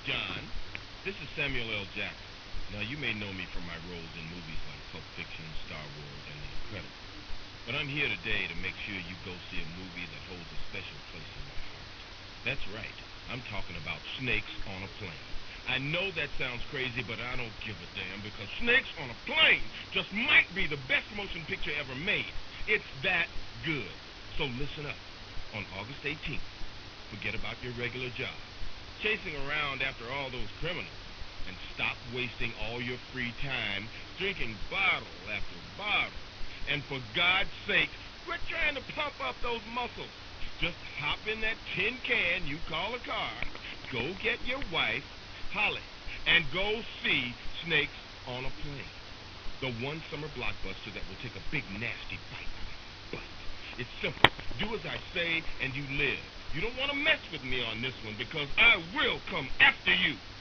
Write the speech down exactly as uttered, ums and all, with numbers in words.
John. This is Samuel L. Jackson. Now, you may know me from my roles in movies like Pulp Fiction, Star Wars, and The Incredibles. But I'm here today to make sure you go see a movie that holds a special place in my heart. That's right. I'm talking about Snakes on a Plane. I know that sounds crazy, but I don't give a damn because Snakes on a Plane just might be the best motion picture ever made. It's that good. So listen up. On August eighteenth, forget about your regular job, chasing around after all those criminals, and stop wasting all your free time drinking bottle after bottle. And for God's sake, quit trying to pump up those muscles. Just hop in that tin can you call a car, go get your wife, Holly, and go see Snakes on a Plane. The one summer blockbuster that will take a big nasty bite out of your butt. It's simple. Do as I say and you live. You don't want to mess with me on this one because I will come after you.